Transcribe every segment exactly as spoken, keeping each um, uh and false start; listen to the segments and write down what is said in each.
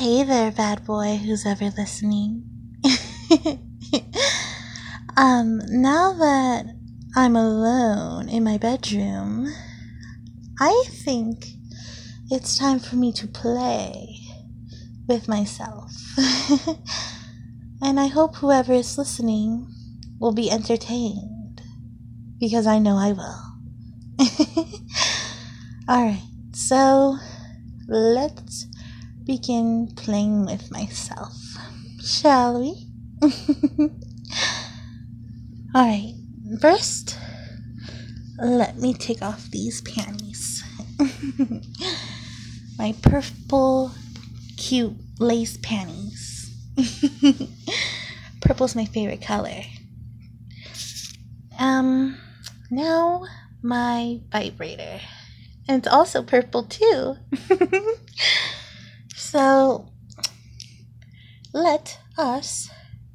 Hey there, bad boy who's ever listening. um, now that I'm alone in my bedroom, I think it's time for me to play with myself. And I hope whoever is listening will be entertained, because I know I will. Alright, so let's begin playing with myself, shall we? Alright, first, let me take off these panties. My purple, cute lace panties. Purple's my favorite color. Um, now my vibrator. And it's also purple too. So, let us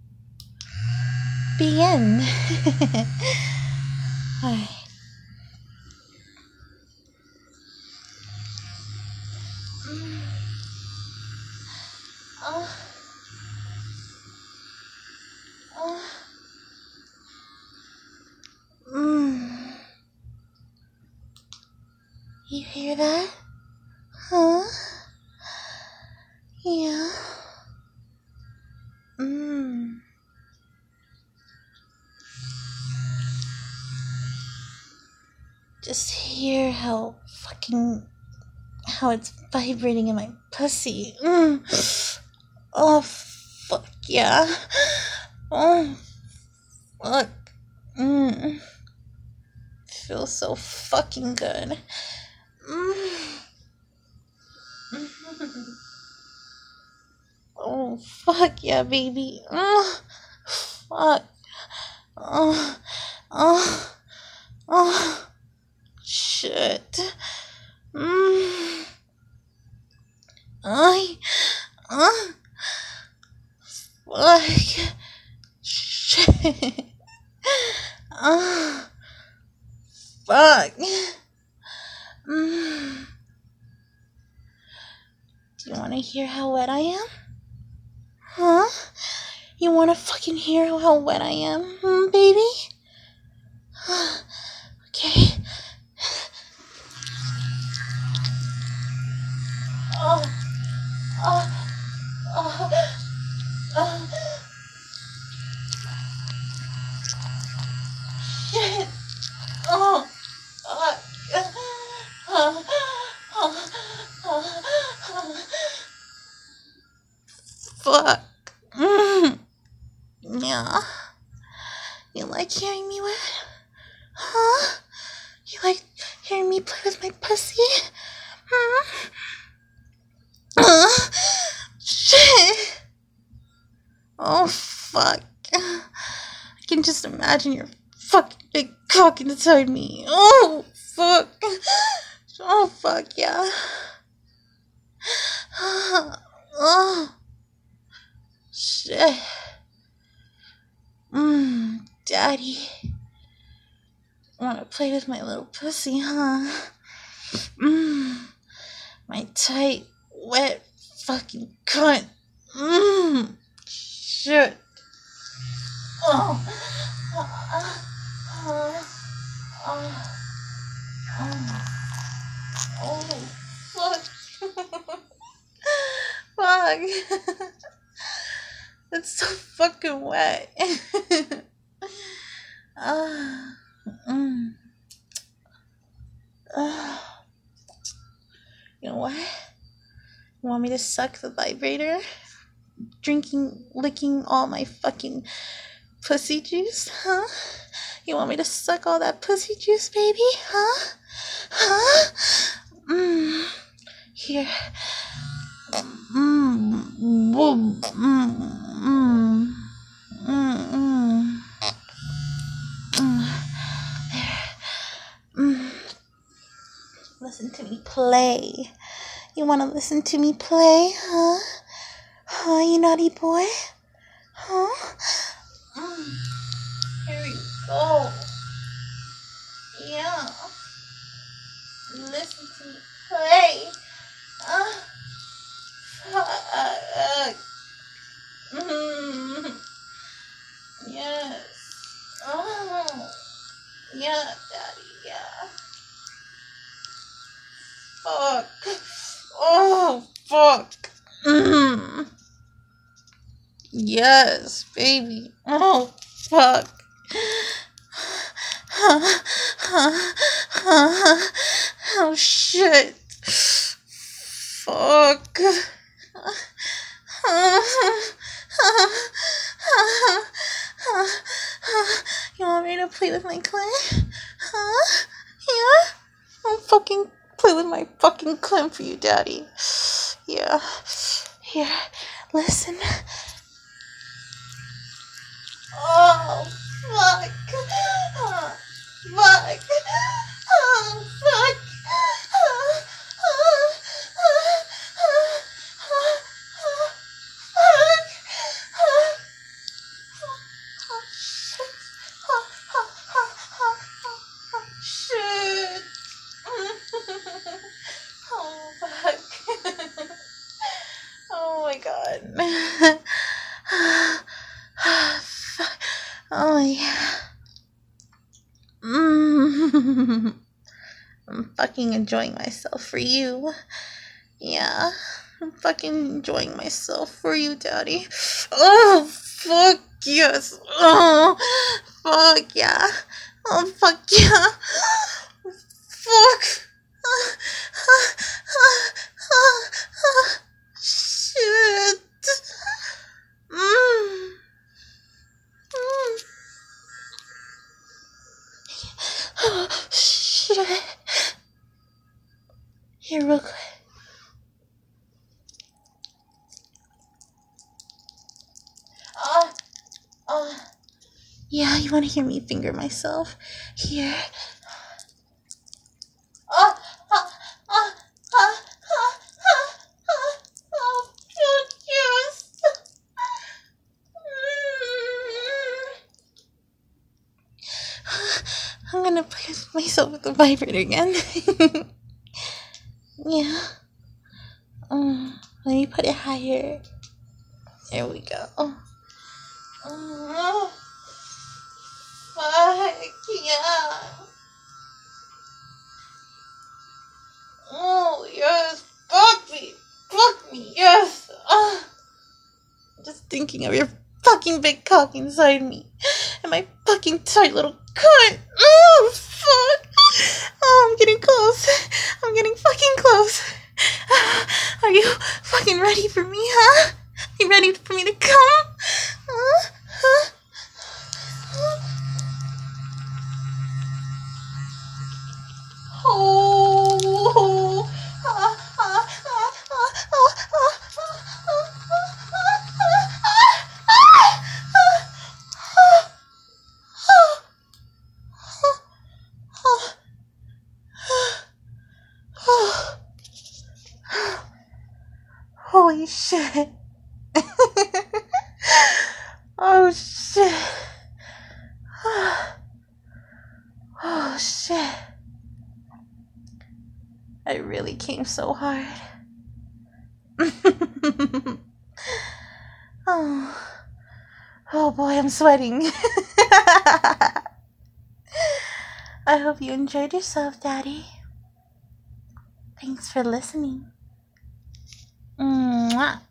begin. Alright. Oh. Oh. Mm. You hear that? Huh? Yeah. Mmm. Just hear how fucking, how it's vibrating in my pussy. Mm. Oh, fuck yeah. Oh, fuck. Mm. Feels so fucking good. Mm. Oh, fuck yeah, baby. Oh, fuck. Oh, oh, oh, shit. Mm. I, oh, fuck. Shit. Oh, fuck. Mm. Do you want to hear how wet I am? Huh? You want to fucking hear how wet I am, hmm, baby? Okay. Oh, oh, oh, oh. Shit. Oh, fuck. Oh, oh, oh, oh. Fuck. Mm. Yeah. You like hearing me wet? Huh? You like hearing me play with my pussy? Hmm? Uh, shit. Oh, fuck. I can just imagine your fucking big cock inside me. Oh, fuck. Oh, fuck, yeah. Oh, shit. Mmm, daddy. Wanna play with my little pussy, huh? Mmm, my tight, wet, fucking cunt. Mmm, shit. Oh, oh, oh, oh, oh, oh, fuck. Fuck. It's so fucking wet. Ah, mm. uh, you know what? You want me to suck the vibrator? Drinking, licking all my fucking pussy juice, huh? You want me to suck all that pussy juice, baby? Huh? Huh? Mmm. Here. Mmm. Mmm. Mmm. Mmm. Mmm. Mm. Listen to me play. You want to listen to me play, huh? Huh, you naughty boy? Huh? Mm. Here we go. Yeah. Listen to me play. Uh, fuck. fuck. Mm. Yes, baby. Oh, fuck. Oh, shit. Fuck. You want me to play with my clit? Huh? Yeah? I'll fucking play with my fucking clit for you, Daddy. Yeah. Here, listen. Oh, fuck. Oh, fuck. Oh, fuck. Oh, oh, oh, oh, oh, oh, fuck. Oh, oh, shit. Oh, oh, oh, oh, oh, shit. Oh, fuck. Oh, my God. Oh, yeah. Mm. I'm fucking enjoying myself for you. Yeah. I'm fucking enjoying myself for you, Daddy. Oh, fuck yes. Oh, fuck yeah. Oh, fuck yeah. Fuck. Shit. Mm. Mm. Oh, shit. Here, real quick. Uh, uh, yeah, you want to hear me finger myself? Here. Uh, uh, uh, uh, uh, uh, uh, oh, yes. Mm. I'm gonna play with myself with the vibrator again. Yeah. Um, let me put it higher. There we go. Oh, fuck yeah. Oh, yes. Fuck me. Fuck me, yes. Uh, just thinking of your fucking big cock inside me. And my fucking tight little cunt. Oh, fuck. Oh, I'm getting close. I'm getting fucking close. Are you fucking ready for me, huh? You ready for me to come? Huh? Huh? Oh. Holy shit. Oh shit. Oh shit. I really came so hard. Oh. Oh boy, I'm sweating. I hope you enjoyed yourself, Daddy. Thanks for listening. Mwah.